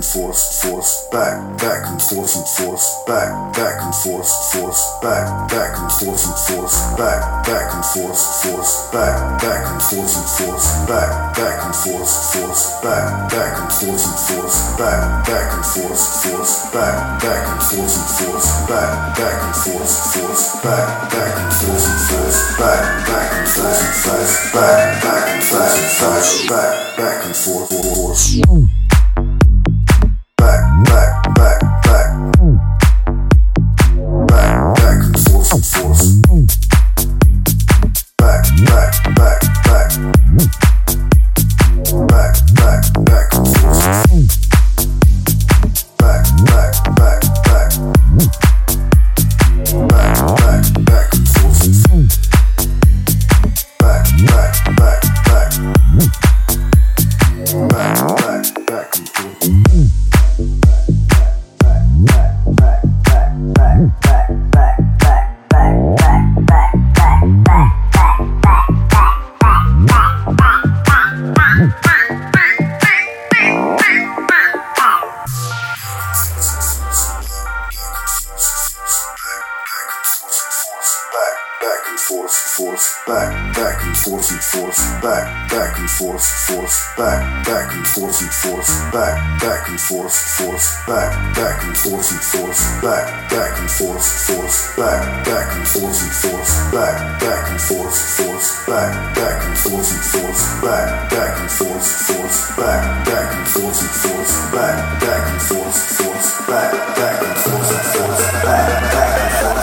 forth, back and forth and forth, back and forth, back and forth and forth, back and forth, back and forth and forth, back and forth, back and forth and forth, back and forth, back and forth and forth, back and forth, back and forth and forth, back and forth and forth, back and forth and forth, back and forth and forth. Back and forth and forth, back and forth, back and forth and forth, back and forth, back and forth and forth, back and forth, back and forth and forth, back and forth, back and forth and forth, back and forth, back and forth and forth, back and forth, back and forth and forth, back and forth.